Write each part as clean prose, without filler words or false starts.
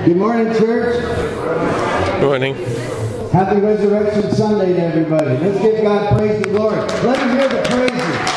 Good morning, church. Good morning. Happy Resurrection Sunday to everybody. Let's give God praise and glory. Let him hear the praises.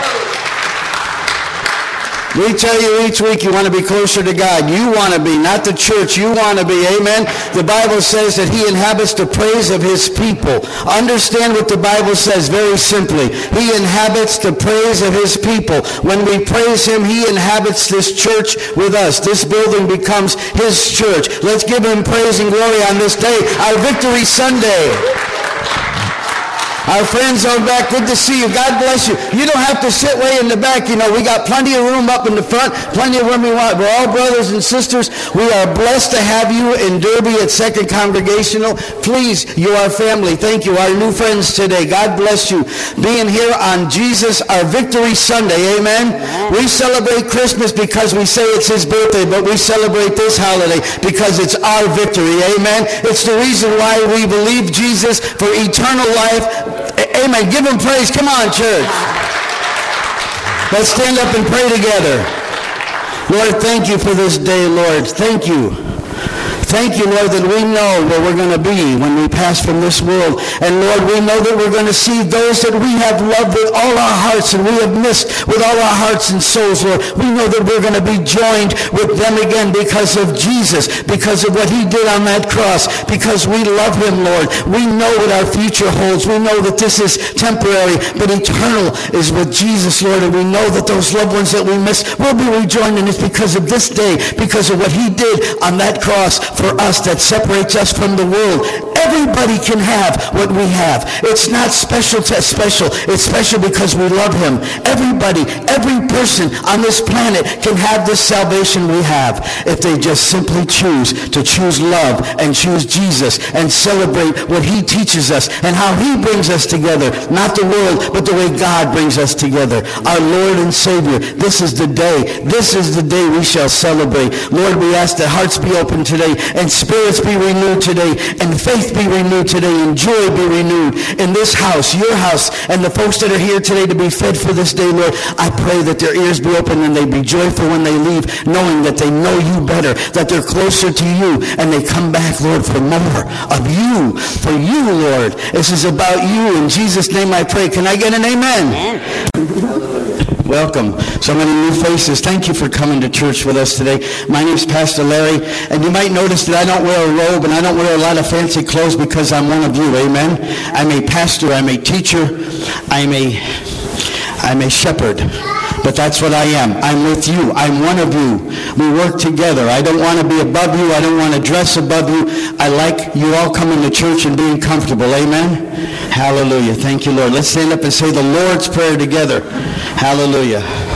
We tell you each week you want to be closer to God. You want to be, not the church. You want to be. Amen. The Bible says that he inhabits the praise of his people. Understand what the Bible says very simply. He inhabits the praise of his people. When we praise him, he inhabits this church with us. This building becomes his church. Let's give him praise and glory on this day, our Victory Sunday. Our friends are back. Good to see you. God bless you. You don't have to sit way in the back. You know, we got plenty of room up in the front, plenty of room we want. We're all brothers and sisters. We are blessed to have you in Derby at Second Congregational. Please, you are family. Thank you. Our new friends today. God bless you. Being here on Jesus, our Victory Sunday. Amen. We celebrate Christmas because we say it's his birthday, but we celebrate this holiday because it's our victory. Amen. It's the reason why we believe Jesus for eternal life. Amen. Give him praise. Come on, church. Let's stand up and pray together. Lord, thank you for this day, Lord. Thank you. Thank you, Lord, that we know where we're going to be when we pass from this world. And Lord, we know that we're going to see those that we have loved with all our hearts and we have missed with all our hearts and souls, Lord. We know that we're going to be joined with them again because of Jesus, because of what he did on that cross, because we love him, Lord. We know what our future holds. We know that this is temporary, but eternal is with Jesus, Lord. And we know that those loved ones that we miss will be rejoined, and it's because of this day, because of what he did on that cross for us that separates us from the world. Everybody can have what we have. It's not special to special. It's special because we love him. Everybody, every person on this planet can have this salvation we have if they just simply choose to choose love and choose Jesus and celebrate what he teaches us and how he brings us together. Not the world, but the way God brings us together. Our Lord and Savior. This is the day. This is the day we shall celebrate. Lord, we ask that hearts be open today and spirits be renewed today and faith be renewed today and joy be renewed in this house, your house, and the folks that are here today to be fed for this day, Lord. I pray that their ears be open and they be joyful when they leave, knowing that they know you better, that they're closer to you, and they come back, Lord, for more of you, for you, Lord. This is about you. In Jesus' name I pray. Can I get an amen? Welcome. So many new faces. Thank you for coming to church with us today. My name is Pastor Larry, and you might notice that I don't wear a robe and I don't wear a lot of fancy clothes because I'm one of you. Amen. I'm a pastor. I'm a teacher. I'm a shepherd. But that's what I am. I'm with you. I'm one of you. We work together. I don't want to be above you. I don't want to dress above you. I like you all coming to church and being comfortable. Amen? Hallelujah. Thank you, Lord. Let's stand up and say the Lord's Prayer together. Hallelujah.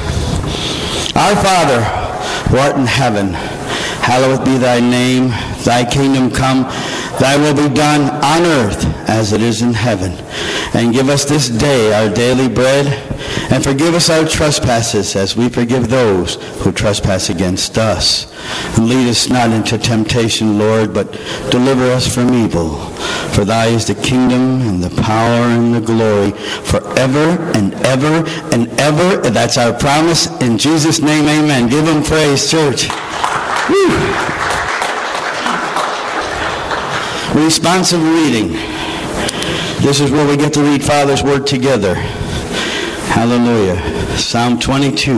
Our Father, who art in heaven, hallowed be thy name. Thy kingdom come. Thy will be done on earth as it is in heaven. And give us this day our daily bread, and forgive us our trespasses as we forgive those who trespass against us. And lead us not into temptation, Lord, but deliver us from evil. For thy is the kingdom and the power and the glory forever and ever and ever. And that's our promise. In Jesus' name, amen. Give him praise, church. Woo. Responsive reading. This is where we get to read Father's Word together. Hallelujah. Psalm 22.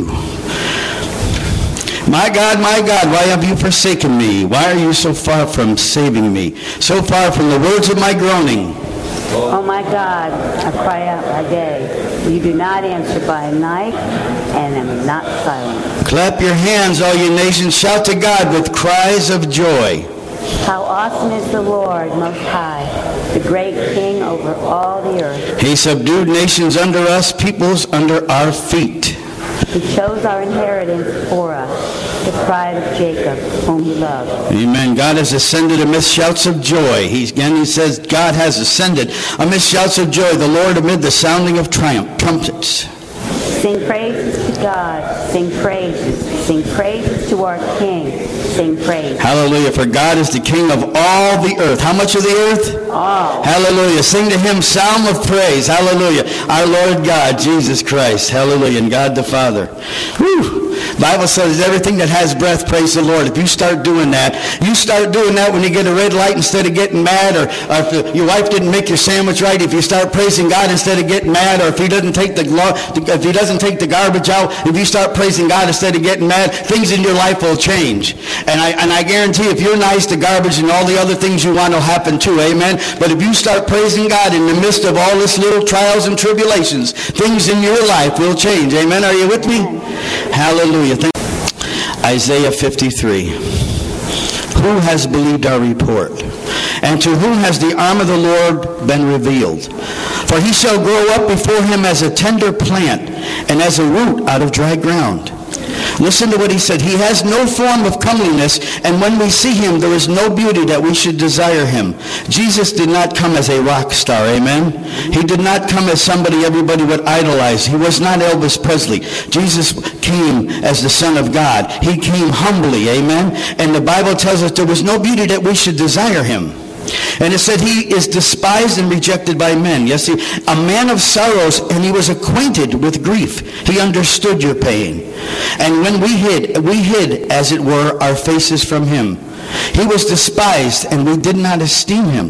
My God, why have you forsaken me? Why are you so far from saving me? So far from the words of my groaning. Oh my God, I cry out by day. You do not answer by night, and am not silent. Clap your hands, all you nations. Shout to God with cries of joy. How awesome is the Lord Most High, the great King over all the earth. He subdued nations under us, peoples under our feet. He chose our inheritance for us, the pride of Jacob, whom he loved. Amen. God has ascended amidst shouts of joy. He says God has ascended amidst shouts of joy, the Lord amid the sounding of trumpets. Sing praises to God. Sing praises. Sing praises to our King. Sing praise. Hallelujah. For God is the King of all the earth. How much of the earth? All. Hallelujah. Sing to him psalm of praise. Hallelujah. Our Lord God, Jesus Christ. Hallelujah. And God the Father. Whew. Bible says everything that has breath, praise the Lord. If you start doing that when you get a red light instead of getting mad, or if your wife didn't make your sandwich right, if you start praising God instead of getting mad, or if he doesn't take the garbage out, if you start praising God instead of getting mad, things in your life will change. And I guarantee if you're nice, the garbage and all the other things you want will happen too, amen? But if you start praising God in the midst of all this little trials and tribulations, things in your life will change, amen? Are you with me? Hallelujah. Isaiah 53. Who has believed our report? And to whom has the arm of the Lord been revealed? For he shall grow up before him as a tender plant, and as a root out of dry ground. Listen to what he said. He has no form of comeliness, and when we see him, there is no beauty that we should desire him. Jesus did not come as a rock star, amen? He did not come as somebody everybody would idolize. He was not Elvis Presley. Jesus came as the Son of God. He came humbly, amen? And the Bible tells us there was no beauty that we should desire him. And it said he is despised and rejected by men. Yes, a man of sorrows, and he was acquainted with grief. He understood your pain. And when we hid, as it were, our faces from him. He was despised, and we did not esteem him.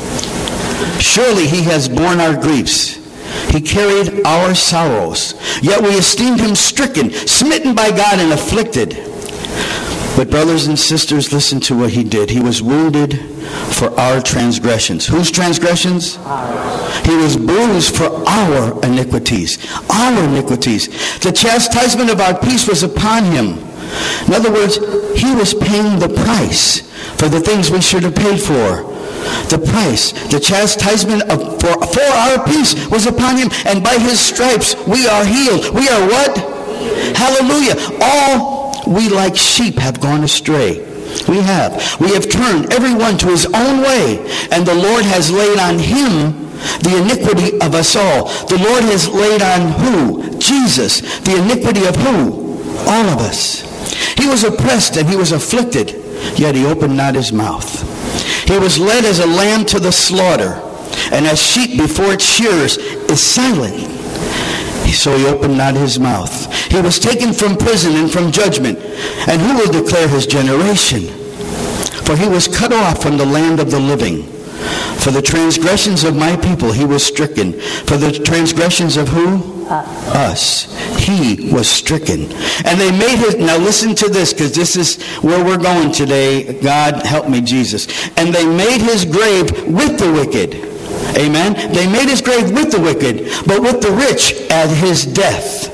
Surely he has borne our griefs. He carried our sorrows. Yet we esteemed him stricken, smitten by God, and afflicted. But brothers and sisters, listen to what he did. He was wounded for our transgressions. Whose transgressions? Ours. He was bruised for our iniquities. Our iniquities. The chastisement of our peace was upon him. In other words, he was paying the price for the things we should have paid for. The price, the chastisement for our peace was upon him, and by his stripes we are healed. We are what? Hallelujah. All we like sheep have gone astray. We have turned everyone to his own way, and the Lord has laid on him the iniquity of us all. The Lord has laid on who? Jesus. The iniquity of who? All of us. He was oppressed and he was afflicted, yet he opened not his mouth. He was led as a lamb to the slaughter, and as sheep before its shearers is silent, so he opened not his mouth. He was taken from prison and from judgment. And who will declare his generation? For he was cut off from the land of the living. For the transgressions of my people he was stricken. For the transgressions of who? Us. He was stricken. And they made his, now listen to this, because this is where we're going today. God help me, Jesus. And they made his grave with the wicked. Amen. They made his grave with the wicked, but with the rich at his death.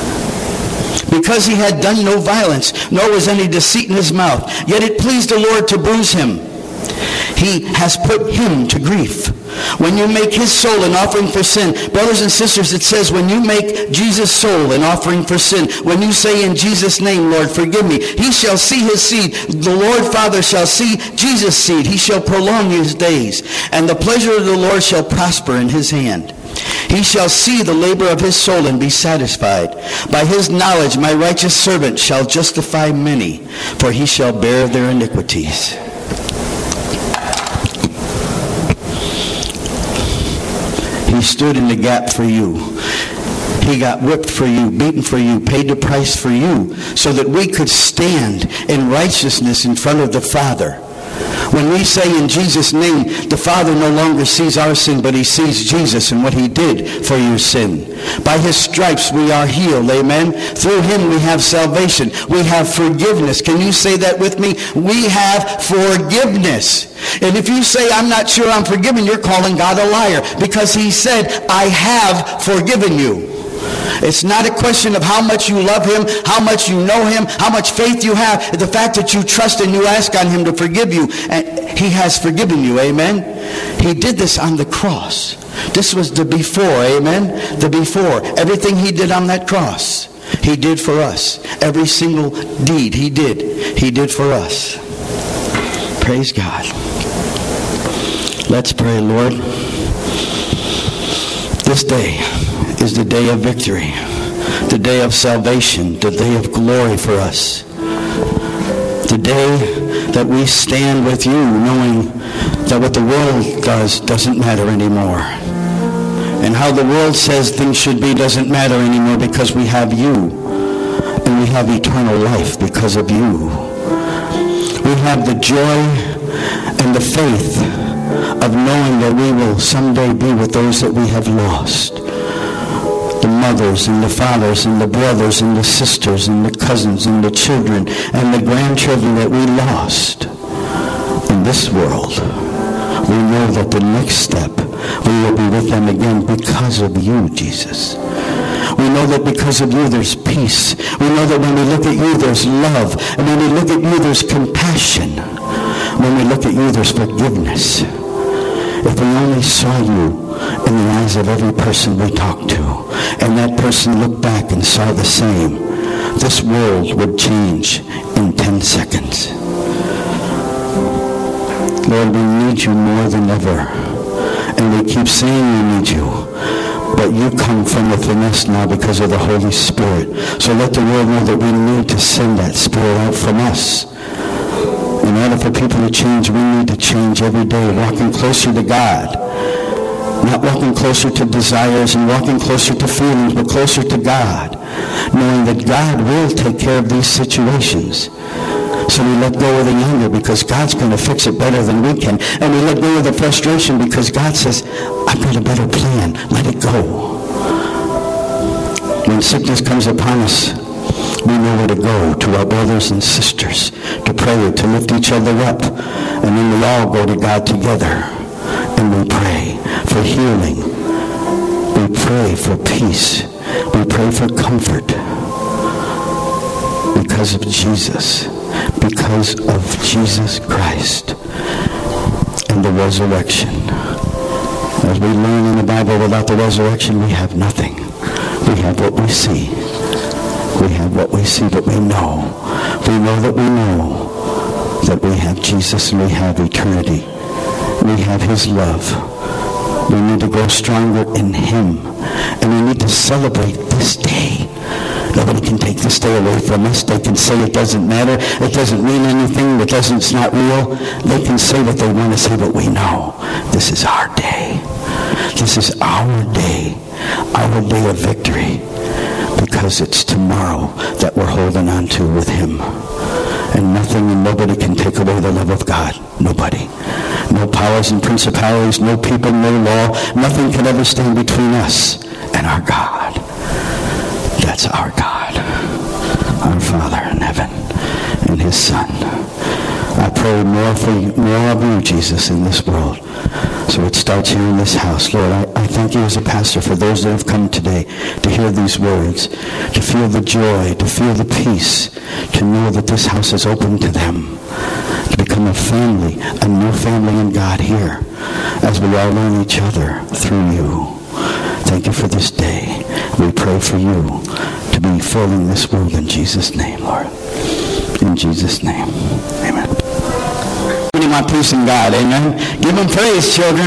Because he had done no violence, nor was any deceit in his mouth. Yet it pleased the Lord to bruise him. He has put him to grief. When you make his soul an offering for sin, brothers and sisters, it says when you make Jesus' soul an offering for sin, when you say in Jesus' name, Lord, forgive me, he shall see his seed. The Lord Father shall see Jesus' seed. He shall prolong his days, and the pleasure of the Lord shall prosper in his hand. He shall see the labor of his soul and be satisfied. By his knowledge my righteous servant shall justify many, for he shall bear their iniquities. He stood in the gap for you. He got whipped for you, beaten for you, paid the price for you, so that we could stand in righteousness in front of the Father. When we say in Jesus' name, the Father no longer sees our sin, but he sees Jesus and what he did for your sin. By his stripes we are healed, amen? Through him we have salvation. We have forgiveness. Can you say that with me? We have forgiveness. And if you say, I'm not sure I'm forgiven, you're calling God a liar, because he said, I have forgiven you. It's not a question of how much you love him, how much you know him, how much faith you have. The fact that you trust and you ask on him to forgive you, and he has forgiven you, amen? He did this on the cross. This was the before, amen? The before. Everything he did on that cross, he did for us. Every single deed he did for us. Praise God. Let's pray, Lord. This day is the day of victory, the day of salvation, the day of glory for us. The day that we stand with you knowing that what the world does doesn't matter anymore. And how the world says things should be doesn't matter anymore because we have you. And and we have eternal life because of you. We have the joy and the faith of knowing that we will someday be with those that we have lost. The mothers and the fathers and the brothers and the sisters and the cousins and the children and the grandchildren that we lost in this world. We know that the next step, we will be with them again because of you, Jesus. We know that because of you there's peace. We know that when we look at you there's love. And when we look at you there's compassion. When we look at you there's forgiveness. If we only saw you in the eyes of every person we talked to, and that person looked back and saw the same, this world would change in 10 seconds. Lord, we need you more than ever. And we keep saying we need you. But you come from within us now because of the Holy Spirit. So let the world know that we need to send that Spirit out from us. In order for people to change, we need to change every day, walking closer to God. Not walking closer to desires and walking closer to feelings, but closer to God. Knowing that God will take care of these situations. So we let go of the anger because God's going to fix it better than we can. And we let go of the frustration because God says, I've got a better plan. Let it go. When sickness comes upon us, we know where to go, to our brothers and sisters, to pray, to lift each other up. And then we all go to God together. And we pray for healing. We pray for peace. We pray for comfort. Because of Jesus. Because of Jesus Christ and the resurrection. As we learn in the Bible, without the resurrection, we have nothing. We have what we see. We have what we see, but we know. We know that we know that we have Jesus and we have eternity. We have his love. We need to grow stronger in him. And we need to celebrate this day. Nobody can take this day away from us. They can say it doesn't matter. It doesn't mean anything. It's not real. They can say what they want to say, but we know this is our day. This is our day of victory, because it's tomorrow that we're holding on to with him. And nothing and nobody can take away the love of God. Nobody. No powers and principalities, no people, no law. Nothing can ever stand between us and our God. That's our God, our Father in heaven, and his Son. I pray more of you, Jesus, in this world. So it starts here in this house. Lord, I thank you as a pastor for those that have come today to hear these words, to feel the joy, to feel the peace, to know that this house is open to them, to become a family, a new family in God here, as we all learn each other through you. Thank you for this day. We pray for you to be filling this world in Jesus' name, Lord. In Jesus' name. Amen. We want peace in God. Amen. Give him praise, children.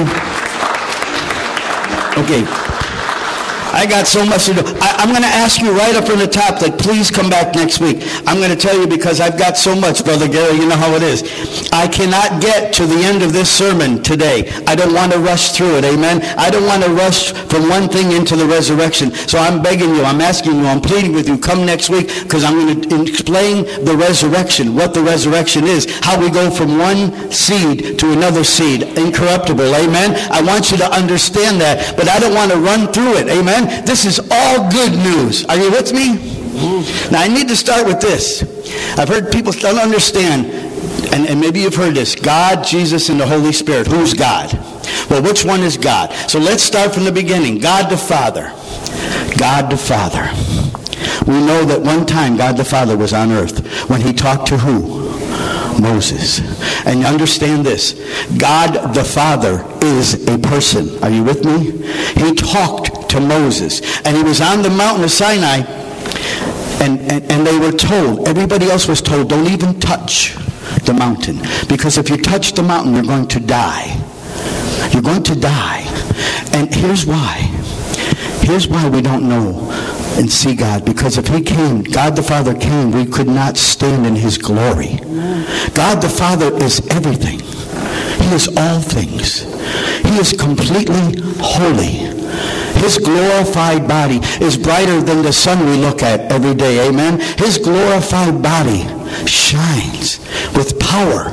Okay. I got so much to do. I'm going to ask you right up from the top that please come back next week. I'm going to tell you because I've got so much, Brother Gary. You know how it is. I cannot get to the end of this sermon today. I don't want to rush through it. Amen. I don't want to rush from one thing into the resurrection. So I'm begging you, I'm asking you, I'm pleading with you, come next week, because I'm going to explain the resurrection, what the resurrection is, how we go from one seed to another seed, incorruptible. Amen. I want you to understand that, but I don't want to run through it. Amen. This is all good news. Are you with me? Now, I need to start with this. I've heard people don't understand, and maybe you've heard this, God, Jesus, and the Holy Spirit. Who's God? Well, which one is God? So let's start from the beginning. God the Father. God the Father. We know that one time God the Father was on earth when he talked to who? Moses. And understand this. God the Father is a person. Are you with me? He talked to Moses. And he was on the mountain of Sinai. And they were told, everybody else was told, don't even touch the mountain. Because if you touch the mountain, you're going to die. You're going to die. And here's why. Here's why we don't know and see God. Because if he came, God the Father came, we could not stand in his glory. God the Father is everything. He is all things. He is completely holy. His glorified body is brighter than the sun we look at every day. Amen? His glorified body shines with power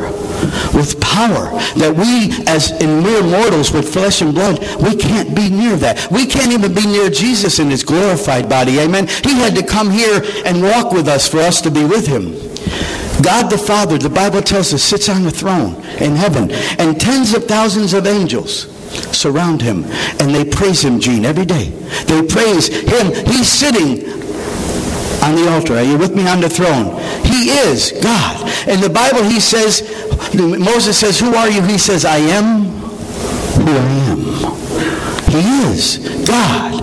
that we, as in mere mortals with flesh and blood, we can't be near that. We can't even be near Jesus in his glorified body. Amen? He had to come here and walk with us for us to be with him. God the Father, the Bible tells us, sits on the throne in heaven, and tens of thousands of angels surround him, and they praise him, Gene, every day. They praise him. He's sitting on the altar. Are you with me? On the throne. He is God. In the Bible, he says, Moses says, who are you? He says, I am who I am. He is God.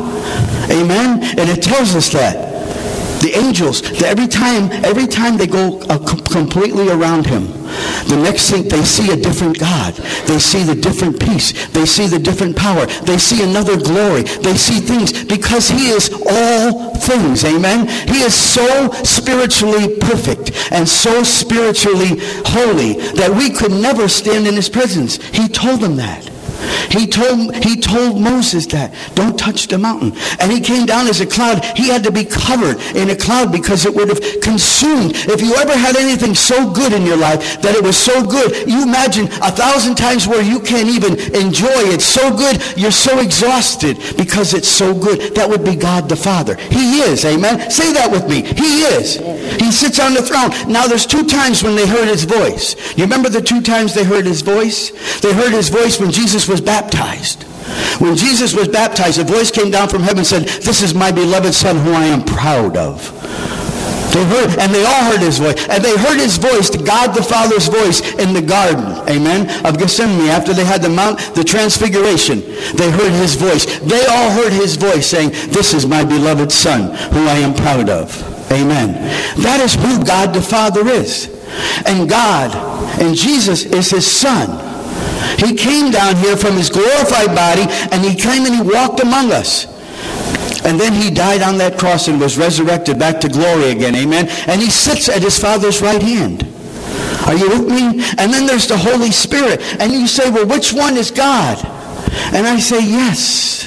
Amen? And it tells us that. The angels, every time they go completely around him, the next thing, they see a different God. They see the different peace. They see the different power. They see another glory. They see things because he is all things. Amen? He is so spiritually perfect and so spiritually holy that we could never stand in his presence. He told them that. He told Moses that. Don't touch the mountain. And he came down as a cloud. He had to be covered in a cloud because it would have consumed. If you ever had anything so good in your life that it was so good, you imagine 1,000 times where you can't even enjoy it. So good, you're so exhausted because it's so good. That would be God the Father. He is. Amen? Say that with me. He is. He sits on the throne. Now there's 2 times when they heard his voice. You remember the 2 times they heard his voice? They heard his voice when Jesus was baptized. When Jesus was baptized, a voice came down from heaven and said, this is my beloved Son who I am proud of. They heard, and they all heard his voice. And they heard his voice, God the Father's voice, in the garden, amen, of Gethsemane. After they had the transfiguration, they heard his voice. They all heard his voice saying, this is my beloved Son who I am proud of. Amen. That is who God the Father is. And God, and Jesus is his Son. He came down here from his glorified body, and he came and he walked among us. And then he died on that cross and was resurrected back to glory again. Amen. And he sits at his Father's right hand. Are you with me? And then there's the Holy Spirit. And you say, well, which one is God? And I say, yes.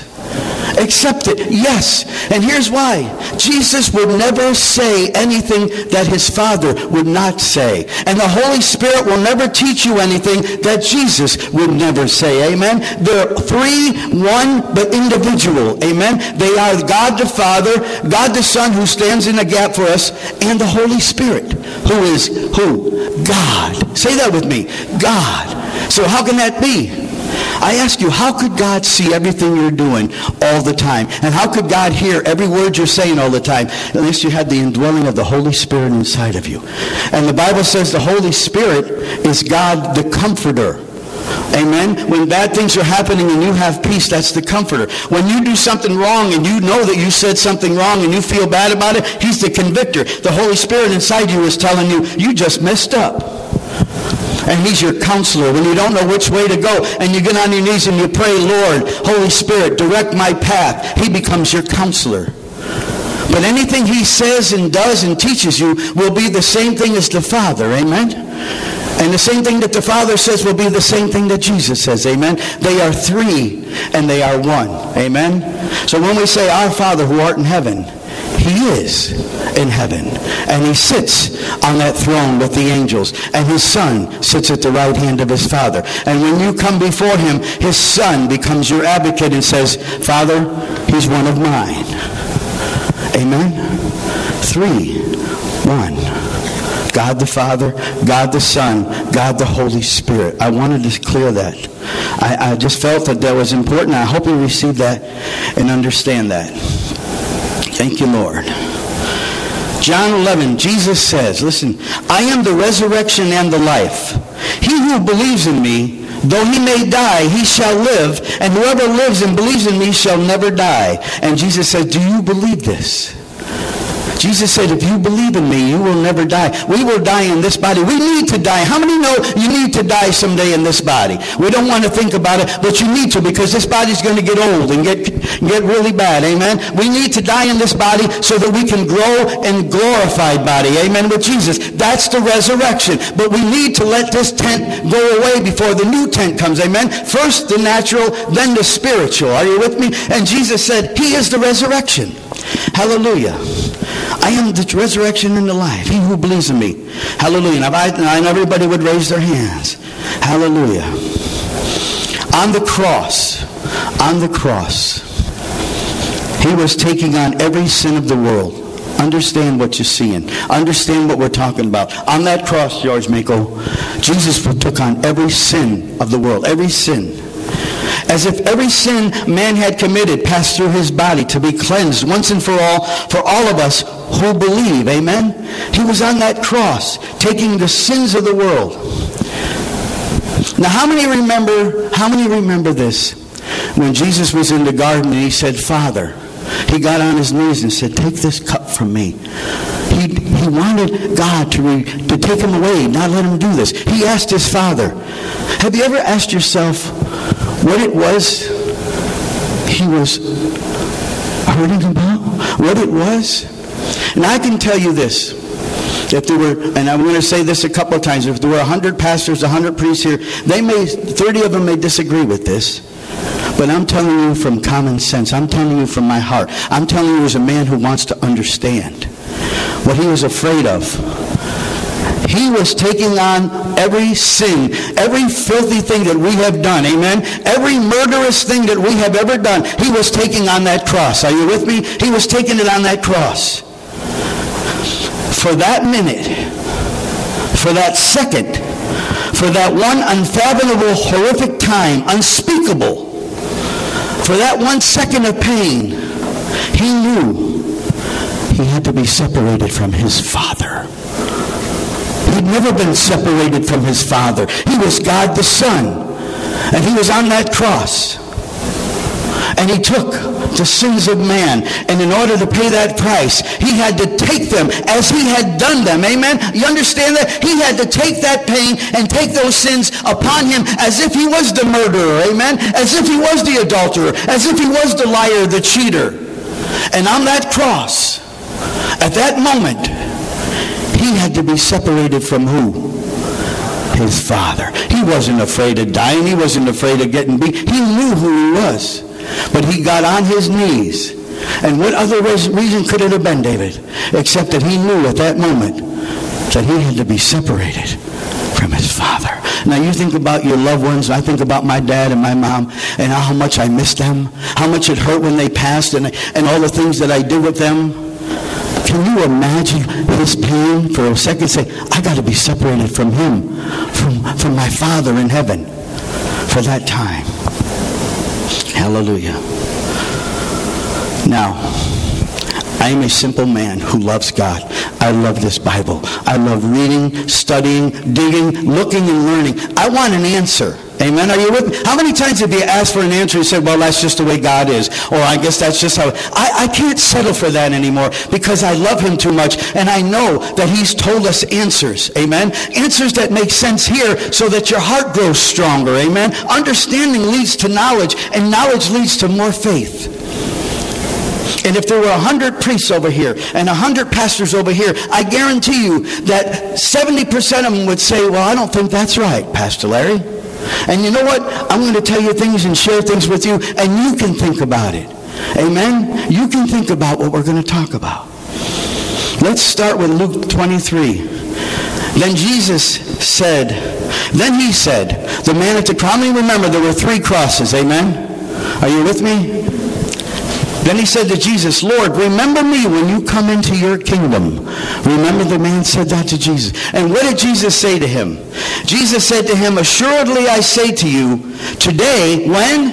Accept it. Yes. And here's why. Jesus would never say anything that his Father would not say. And the Holy Spirit will never teach you anything that Jesus would never say. Amen. They're 3, 1, but individual. Amen. They are God the Father, God the Son who stands in the gap for us, and the Holy Spirit who is who? God. Say that with me. God. So how can that be? I ask you, how could God see everything you're doing all the time? And how could God hear every word you're saying all the time? Unless you had the indwelling of the Holy Spirit inside of you. And the Bible says the Holy Spirit is God the Comforter. Amen? When bad things are happening and you have peace, that's the Comforter. When you do something wrong and you know that you said something wrong and you feel bad about it, he's the convictor. The Holy Spirit inside you is telling you, you just messed up. And he's your counselor when you don't know which way to go. And you get on your knees and you pray, Lord, Holy Spirit, direct my path. He becomes your counselor. But anything he says and does and teaches you will be the same thing as the Father. Amen? And the same thing that the Father says will be the same thing that Jesus says. Amen? They are 3 and they are 1. Amen? So when we say, our Father who art in heaven, he is in heaven. And he sits on that throne with the angels. And his Son sits at the right hand of his Father. And when you come before him, his Son becomes your advocate and says, Father, he's one of mine. Amen? 3, 1. God the Father, God the Son, God the Holy Spirit. I wanted to clear that. I just felt that was important. I hope you receive that and understand that. Thank you, Lord. John 11, Jesus says, listen, I am the resurrection and the life. He who believes in me, though he may die, he shall live, and whoever lives and believes in me shall never die. And Jesus said, do you believe this? Jesus said, if you believe in me, you will never die. We will die in this body. We need to die. How many know you need to die someday in this body? We don't want to think about it, but you need to, because this body's going to get old and get really bad. Amen? We need to die in this body so that we can grow in glorified body. Amen? With Jesus. That's the resurrection. But we need to let this tent go away before the new tent comes. Amen? First the natural, then the spiritual. Are you with me? And Jesus said, he is the resurrection. Hallelujah. I am the resurrection and the life. He who believes in me. Hallelujah. And everybody would raise their hands. Hallelujah. On the cross, he was taking on every sin of the world. Understand what you're seeing. Understand what we're talking about. On that cross, George Mako, Jesus took on every sin of the world. Every sin. As if every sin man had committed passed through his body to be cleansed once and for all of us who believe. Amen? He was on that cross taking the sins of the world. Now how many remember this? When Jesus was in the garden and he said, Father, he got on his knees and said, take this cup from me. He wanted God to take him away, not let him do this. He asked his Father. Have you ever asked yourself what it was he was hurting about? What it was? And I can tell you this. If there were, and I'm going to say this a couple of times, if there were 100 pastors, 100 priests here, 30 of them may disagree with this. But I'm telling you from common sense. I'm telling you from my heart. I'm telling you as a man who wants to understand what he was afraid of. He was taking on every sin, every filthy thing that we have done. Amen? Every murderous thing that we have ever done, he was taking on that cross. Are you with me? He was taking it on that cross. For that minute, for that second, for that one unfathomable, horrific time, unspeakable, for that 1 second of pain, he knew he had to be separated from his Father. He'd never been separated from his Father. He was God the Son. And he was on that cross. And he took the sins of man. And in order to pay that price, he had to take them as he had done them. Amen? You understand that? He had to take that pain and take those sins upon him as if he was the murderer. Amen? As if he was the adulterer. As if he was the liar, the cheater. And on that cross, at that moment, he had to be separated from who? His Father. He wasn't afraid of dying. He wasn't afraid of getting beat. He knew who he was. But he got on his knees. And what other reason could it have been, David? Except that he knew at that moment that he had to be separated from his Father. Now you think about your loved ones. I think about my dad and my mom and how much I miss them. How much it hurt when they passed and all the things that I did with them. Can you imagine his pain for a second? Say, I got to be separated from him, from my Father in heaven for that time. Hallelujah. Now, I am a simple man who loves God. I love this Bible. I love reading, studying, digging, looking, and learning. I want an answer. Amen. Are you with me? How many times have you asked for an answer and said, well, that's just the way God is? Or I guess that's just how... I can't settle for that anymore because I love him too much. And I know that he's told us answers. Amen. Answers that make sense here so that your heart grows stronger. Amen. Understanding leads to knowledge, and knowledge leads to more faith. And if there were 100 priests over here and 100 pastors over here, I guarantee you that 70% of them would say, well, I don't think that's right, Pastor Larry. And you know what? I'm going to tell you things and share things with you, and you can think about it. Amen? You can think about what we're going to talk about. Let's start with Luke 23. Then he said, the man at the cross, remember there were 3 crosses, amen? Are you with me? Then he said to Jesus, Lord, remember me when you come into your kingdom. Remember, the man said that to Jesus. And what did Jesus say to him? Jesus said to him, assuredly I say to you, today, when?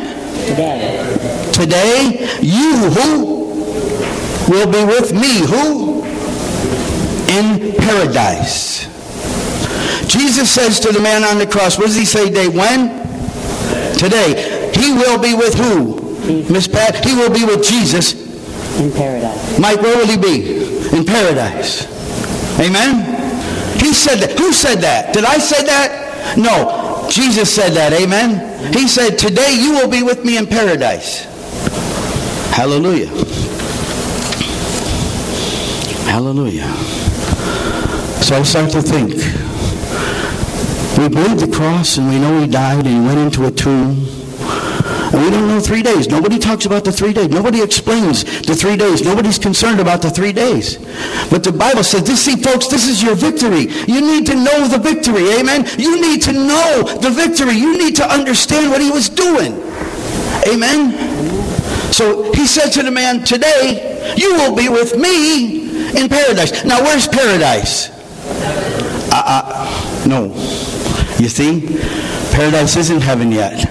Today, you who will be with me, who? In paradise. Jesus says to the man on the cross, what does he say today? When? Today. He will be with who? Miss Pat, he will be with Jesus in paradise. Mike, where will he be? in paradise. Amen? He said that. Who said that? Did I say that? No. Jesus said that. Amen? He said, today you will be with me in paradise. Hallelujah. Hallelujah. So I start to think. We believe the cross and we know he died and he went into a tomb. And we don't know 3 days. Nobody talks about the 3 days. Nobody explains the 3 days. Nobody's concerned about the 3 days. But the Bible says, see, folks, this is your victory. You need to know the victory. Amen? You need to know the victory. You need to understand what he was doing. Amen? So he said to the man, today you will be with me in paradise. Now, where's paradise? No. You see, paradise isn't heaven yet.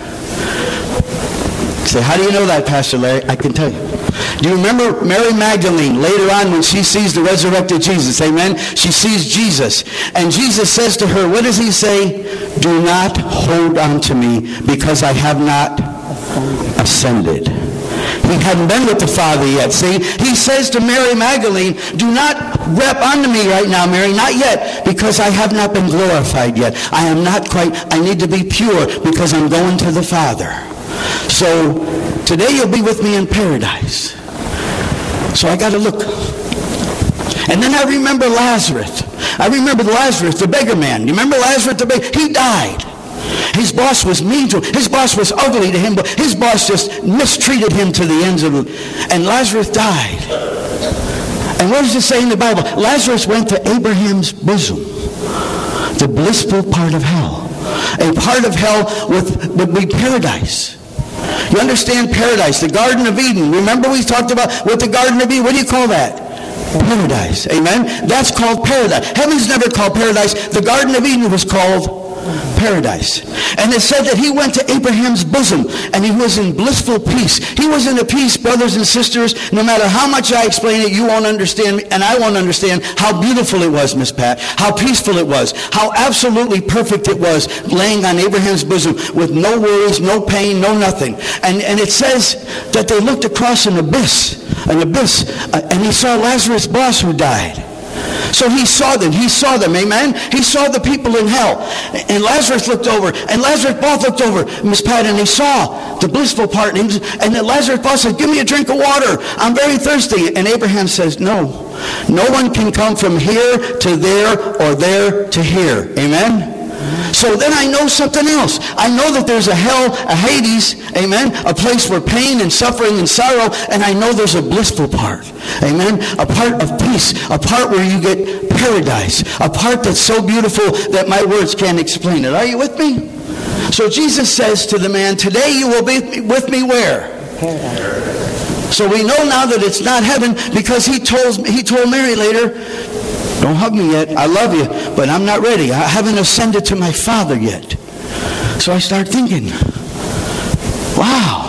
Say, how do you know that, Pastor Larry? I can tell you. Do you remember Mary Magdalene later on when she sees the resurrected Jesus? Amen? She sees Jesus. And Jesus says to her, what does he say? Do not hold on to me because I have not ascended. He hadn't been with the Father yet, see? He says to Mary Magdalene, do not rep onto me right now, Mary, not yet, because I have not been glorified yet. I am not quite, I need to be pure because I'm going to the Father. So, today you'll be with me in paradise. So I got to look. And then I remember Lazarus. I remember Lazarus, the beggar man. You remember Lazarus, the beggar? He died. His boss was mean to him. His boss was ugly to him, but his boss just mistreated him to the ends of it. And Lazarus died. And what does it say in the Bible? Lazarus went to Abraham's bosom, the blissful part of hell. A part of hell would be paradise. You understand paradise, the Garden of Eden. Remember we talked about what the Garden of Eden, what do you call that? Paradise. Amen? That's called paradise. Heaven's never called paradise. The Garden of Eden was called paradise. And it said that he went to Abraham's bosom and he was in blissful peace. He was in a peace, brothers and sisters. No matter how much I explain it, you won't understand, and I won't understand how beautiful it was, Miss Pat, how peaceful it was, how absolutely perfect it was laying on Abraham's bosom with no worries, no pain, no nothing. And it says that they looked across an abyss, and he saw Lazarus' boss who died. So he saw them, amen? He saw the people in hell. And Lazarus looked over, and Lazarus both looked over, Miss Pat, and he saw the blissful part. And then Lazarus both said, give me a drink of water. I'm very thirsty. And Abraham says, no one can come from here to there or there to here. Amen? So then I know something else. I know that there's a hell, a Hades, amen, a place where pain and suffering and sorrow, and I know there's a blissful part, amen, a part of peace, a part where you get paradise, a part that's so beautiful that my words can't explain it. Are you with me? So Jesus says to the man, today you will be with me where? Paradise. So we know now that it's not heaven because he told Mary later, don't hug me yet. I love you, but I'm not ready. I haven't ascended to my Father yet. So I start thinking, wow.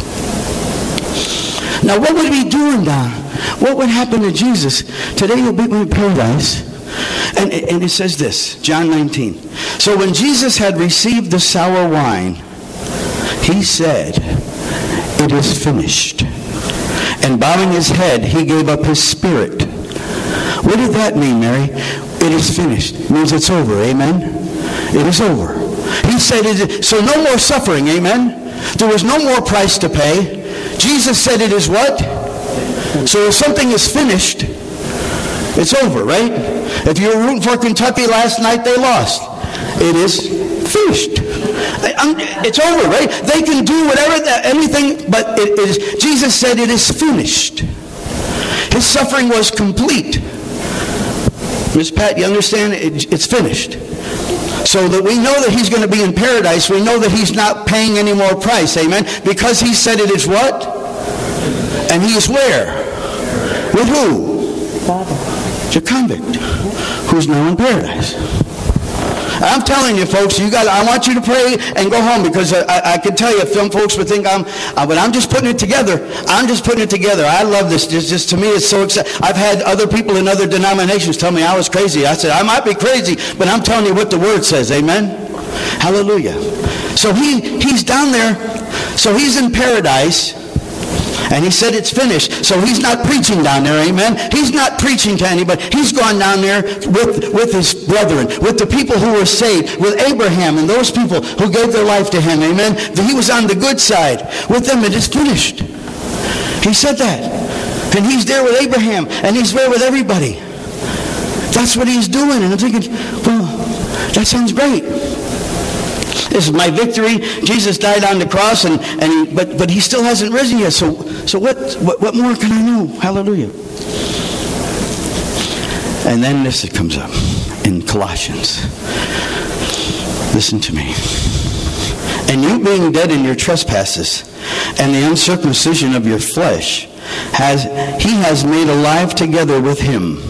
Now what would he be doing down? What would happen to Jesus? Today he'll be in paradise. And it says this, John 19. So when Jesus had received the sour wine, he said, it is finished. And bowing his head, he gave up his spirit. What did that mean, Mary? It is finished. It means it's over. Amen? It is over. He said, so no more suffering. Amen? There was no more price to pay. Jesus said it is what? So if something is finished, it's over, right? If you were rooting for Kentucky last night, they lost. It is finished. It's over, right? They can do whatever, anything, but it is. Jesus said it is finished. His suffering was complete. Miss Pat, you understand? It's finished. So that we know that he's going to be in paradise, we know that he's not paying any more price. Amen? Because he said it is what? And he is where? With who? Father. The convict, who's now in paradise. I'm telling you, folks, I want you to pray and go home because I can tell you, some folks would think but I'm just putting it together. I'm just putting it together. I love this. Just to me, it's so exciting. I've had other people in other denominations tell me I was crazy. I said, I might be crazy, but I'm telling you what the Word says. Amen? Hallelujah. So he's down there. So he's in paradise. And he said it's finished. So he's not preaching down there, amen? He's not preaching to anybody. He's gone down there with his brethren, with the people who were saved, with Abraham and those people who gave their life to him, amen? He was on the good side with them. It is finished. He said that. And he's there with Abraham, and he's there with everybody. That's what he's doing. And I'm thinking, well, that sounds great. This is my victory. Jesus died on the cross, but he still hasn't risen yet. So what more can I know? Hallelujah. And then this comes up in Colossians. Listen to me. And you being dead in your trespasses and the uncircumcision of your flesh, he has made alive together with him.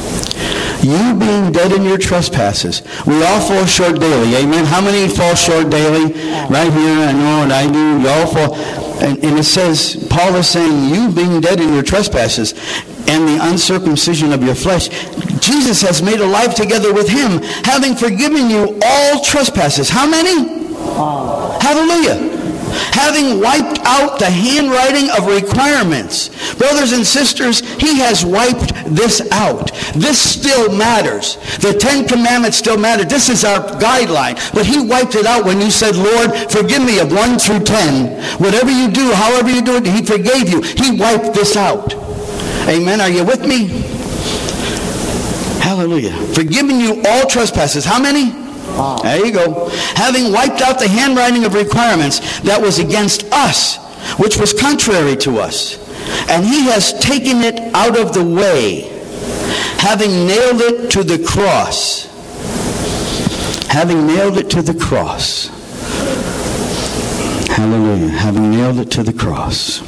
You being dead in your trespasses. We all fall short daily. Amen. How many fall short daily? Right here, I know what I do. You all fall. And it says, Paul is saying, you being dead in your trespasses and the uncircumcision of your flesh, Jesus has made alive together with him, having forgiven you all trespasses. How many? All. Hallelujah. Having wiped out the handwriting of requirements. Brothers and sisters, he has wiped this out. This still matters. The 10 Commandments still matter. This is our guideline. But he wiped it out when you said, Lord, forgive me of 1 through 10. Whatever you do, however you do it, he forgave you. He wiped this out. Amen. Are you with me? Hallelujah. Forgiving you all trespasses. How many? There you go. Having wiped out the handwriting of requirements that was against us, which was contrary to us. And he has taken it out of the way, having nailed it to the cross. Having nailed it to the cross. Hallelujah. Having nailed it to the cross.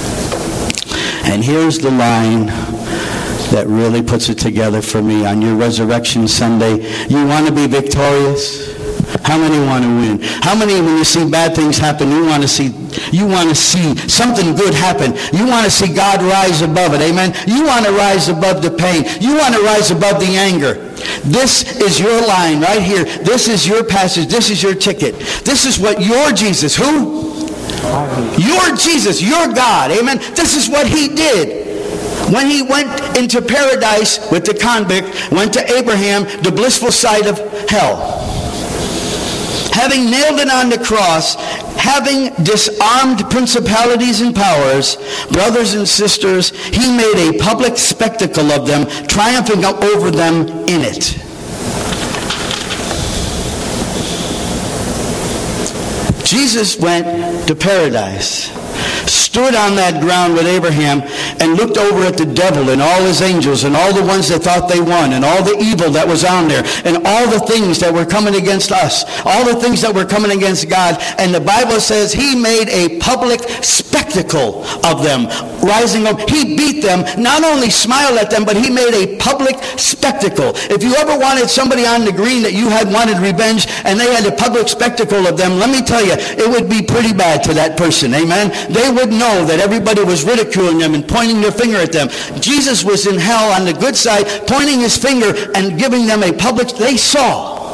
And here's the line that really puts it together for me on your Resurrection Sunday. You want to be victorious? How many want to win? How many, when you see bad things happen, you want to see something good happen? You want to see God rise above it, amen? You want to rise above the pain. You want to rise above the anger. This is your line right here. This is your passage. This is your ticket. This is what your Jesus, who? Your Jesus, your God, amen? This is what he did. When he went into paradise with the convict, went to Abraham, the blissful side of hell. Having nailed it on the cross, having disarmed principalities and powers, brothers and sisters, he made a public spectacle of them, triumphing over them in it. Jesus went to paradise, stood on that ground with Abraham, and looked over at the devil and all his angels and all the ones that thought they won and all the evil that was on there and all the things that were coming against us, all the things that were coming against God. And the Bible says he made a public spectacle of them, rising up. He beat them, not only smiled at them, but he made a public spectacle. If you ever wanted somebody on the green that you had wanted revenge and they had a public spectacle of them, let me tell you, it would be pretty bad to that person. Amen. They would know that everybody was ridiculing them and pointing their finger at them. Jesus was in hell on the good side, pointing his finger and giving them a public. They saw,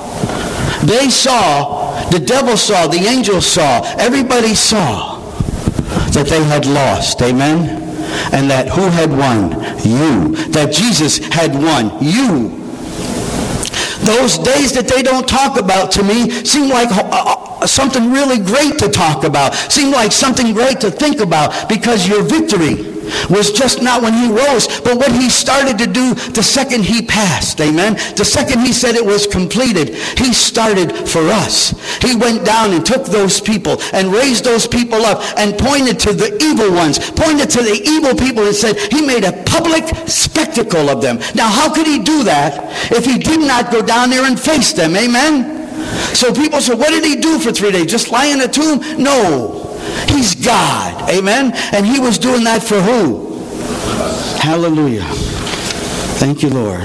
the devil saw, the angels saw, everybody saw that they had lost. Amen. And that who had won? You. That Jesus had won. You. Those days that they don't talk about to me seem like something really great to talk about. Seem like something great to think about, because your victory was just not when he rose, but what he started to do the second he passed. Amen. The second he said it was completed, he started for us. He went down and took those people and raised those people up and pointed to the evil ones, pointed to the evil people and said he made a public spectacle of them. Now how could he do that if he did not go down there and face them? Amen. So people say, what did he do for 3 days? Just lie in a tomb? No. He's God. Amen. And he was doing that for who? Hallelujah. Thank you, Lord.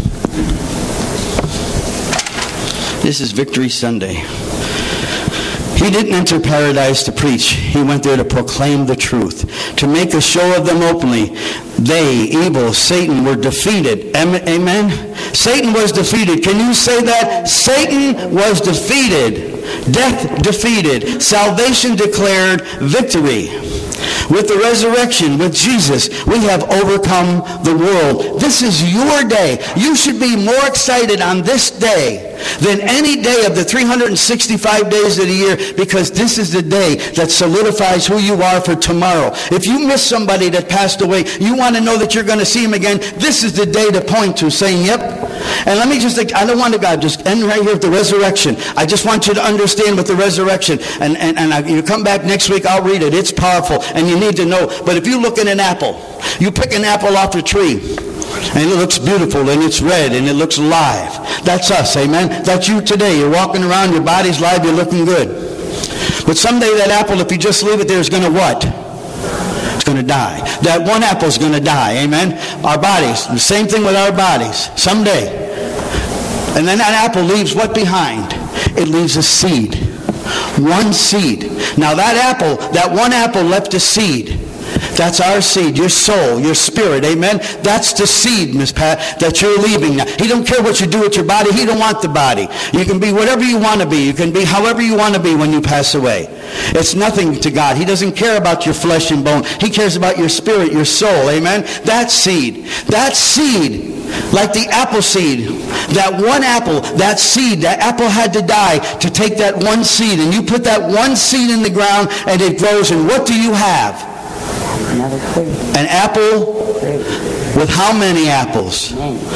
This is Victory Sunday. He didn't enter paradise to preach. He went there to proclaim the truth, to make a show of them openly. They, evil, Satan, were defeated. Amen? Satan was defeated. Can you say that? Satan was defeated. Death defeated. Salvation declared. Victory. With the resurrection, with Jesus, we have overcome the world. This is your day. You should be more excited on this day than any day of the 365 days of the year, because this is the day that solidifies who you are for tomorrow. If you miss somebody that passed away, you want to know that you're going to see him again, this is the day to point to, saying, yep. And let me just, I don't want to, God, just end right here with the resurrection. I just want you to understand with the resurrection. And you come back next week, I'll read it. It's powerful, and you need to know. But if you look at an apple, you pick an apple off the tree, and it looks beautiful, and it's red, and it looks alive. That's us, amen? That's you today. You're walking around, your body's live, you're looking good. But someday that apple, if you just leave it there, is going to what? It's going to die. That one apple is going to die, amen? Our bodies, the same thing with our bodies, someday. And then that apple leaves what behind? It leaves a seed. One seed. Now that one apple left a seed. That's our seed, your soul, your spirit, amen? That's the seed, Miss Pat, that you're leaving now. He don't care what you do with your body. He don't want the body. You can be whatever you want to be. You can be however you want to be when you pass away. It's nothing to God. He doesn't care about your flesh and bone. He cares about your spirit, your soul, amen? That seed, like the apple seed, that one apple, that seed, that apple had to die to take that one seed. And you put that one seed in the ground and it grows, and what do you have? An apple with how many apples?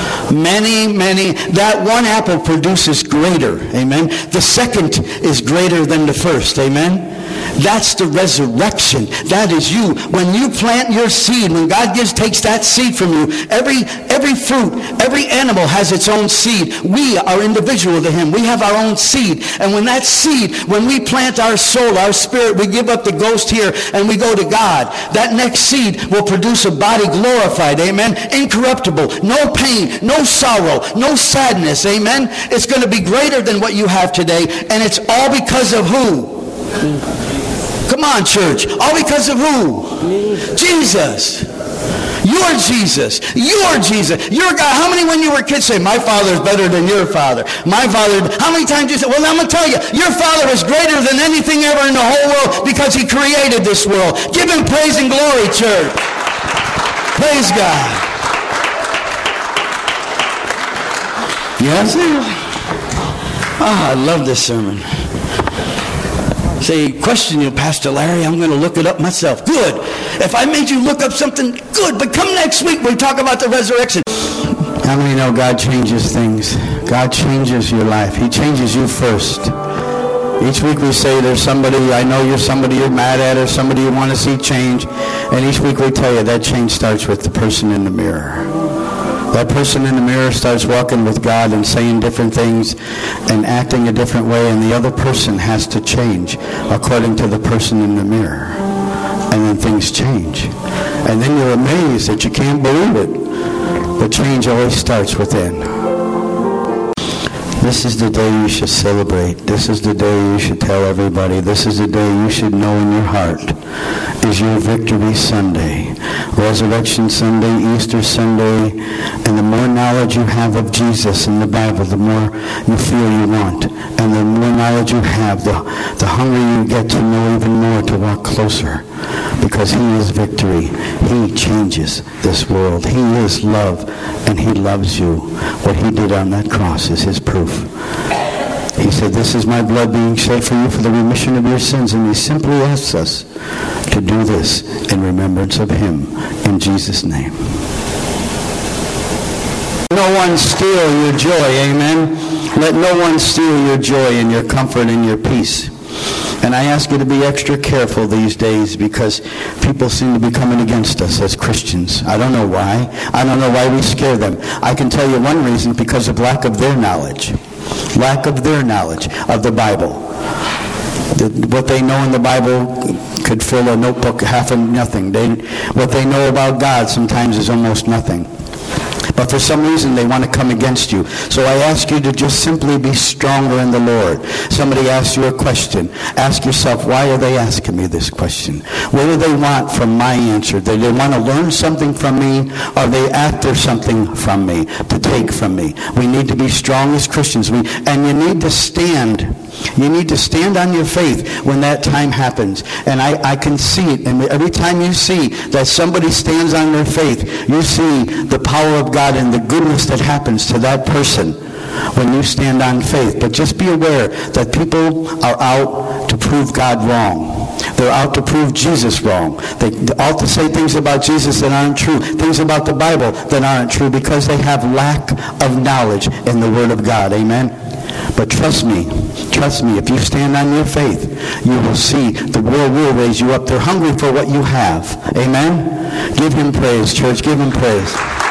Many. That one apple produces greater. Amen. The second is greater than the first. Amen. That's the resurrection. That is you. When you plant your seed, when God takes that seed from you, every fruit, every animal has its own seed. We are individual to him. We have our own seed. And when that seed, when we plant our soul, our spirit, we give up the ghost here and we go to God, that next seed will produce a body glorified. Amen. Incorruptible. No pain, no sorrow, no sadness. Amen. It's going to be greater than what you have today. And it's all because of who? Come on, church. All because of who? Jesus. You're Jesus. You're Jesus. You're God. How many when you were kids say, my father is better than your father? My father. How many times you say, well, I'm going to tell you, your father is greater than anything ever in the whole world because he created this world. Give him praise and glory, church. Praise God. Yes? I love this sermon. Say, question you, Pastor Larry, I'm going to look it up myself. Good. If I made you look up something, good. But come next week, we talk about the resurrection. How many know God changes things? God changes your life. He changes you first. Each week we say there's somebody, I know you're somebody you're mad at or somebody you want to see change. And each week we tell you that change starts with the person in the mirror. That person in the mirror starts walking with God and saying different things and acting a different way, and the other person has to change according to the person in the mirror. And then things change. And then you're amazed that you can't believe it. But change always starts within. This is the day you should celebrate. This is the day you should tell everybody. This is the day you should know in your heart is your Victory Sunday, Resurrection Sunday, Easter Sunday. And the more knowledge you have of Jesus in the Bible, the more you feel you want. And the more knowledge you have, the hungrier you get to know even more, to walk closer. Because he is victory. He changes this world. He is love, and he loves you. What he did on that cross is his proof. He said, this is my blood being shed for you for the remission of your sins. And he simply asks us to do this in remembrance of him, in Jesus' name. No one steal your joy, amen? Let no one steal your joy and your comfort and your peace. And I ask you to be extra careful these days because people seem to be coming against us as Christians. I don't know why. I don't know why we scare them. I can tell you one reason, because of lack of their knowledge. Lack of their knowledge of the Bible. What they know in the Bible could fill a notebook half of nothing. What they know about God sometimes is almost nothing. But for some reason they want to come against you. So I ask you to just simply be stronger in the Lord. Somebody asks you a question. Ask yourself, why are they asking me this question? What do they want from my answer? Do they want to learn something from me? Or are they after something from me to take from me? We need to be strong as Christians. And you need to stand You need to stand on your faith when that time happens. And I can see it. And every time you see that somebody stands on their faith, you see the power of God and the goodness that happens to that person when you stand on faith. But just be aware that people are out to prove God wrong. They're out to prove Jesus wrong. They ought to say things about Jesus that aren't true, things about the Bible that aren't true, because they have lack of knowledge in the Word of God. Amen? But trust me, if you stand on your faith, you will see the world will raise you up. They're hungry for what you have. Amen? Give him praise, church. Give him praise.